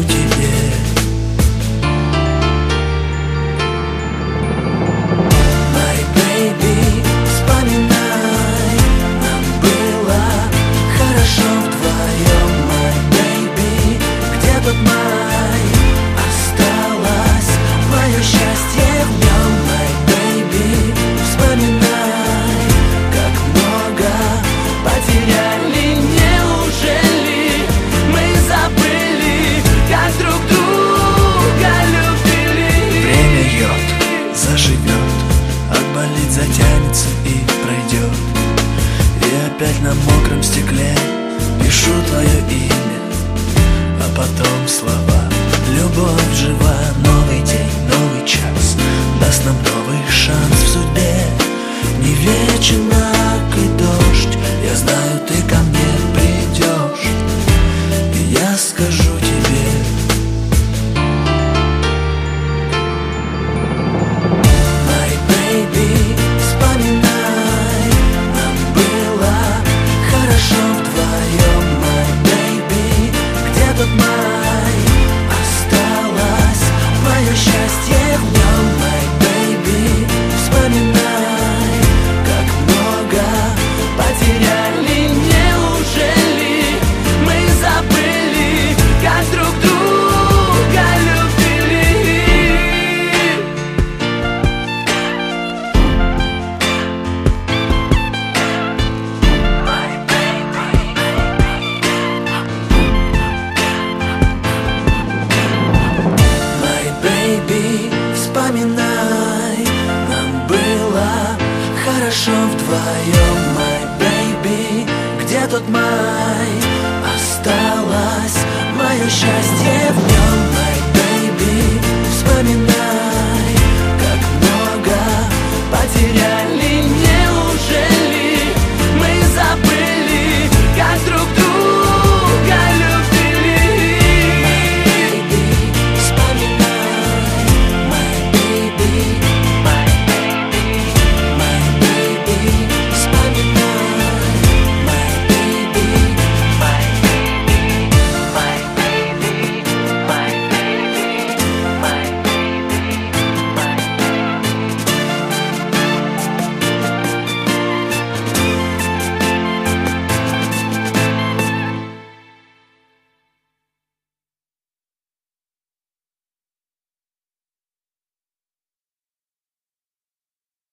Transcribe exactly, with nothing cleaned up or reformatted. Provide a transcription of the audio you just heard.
тебе. My baby, вспоминай, нам было хорошо вдвоем. My baby, где тот май? Осталось мое счастье в нем. My baby, вспоминай, как много потеряли. Неужели мы забыли, как друг друга любили? Время йод заживет, отболит, затянется и пройдет. И опять на мокром стекле пишу твое имя, а потом слова. Любовь жива, новый день, новый час даст нам новый шанс в судьбе. Не вечен мрак и дождь, я знаю, ты ко мне придешь, и я скажу тебе. My baby, вспоминай, нам было хорошо вдвоем. My baby, где тот май? Осталось мое счастье в нем. My baby, вспоминай, как много потеряли. Неужели мы забыли, как друг друга любили? My baby, My baby, вспоминай, нам было хорошо вдвоем. My baby, где тот май? Осталось мое счастье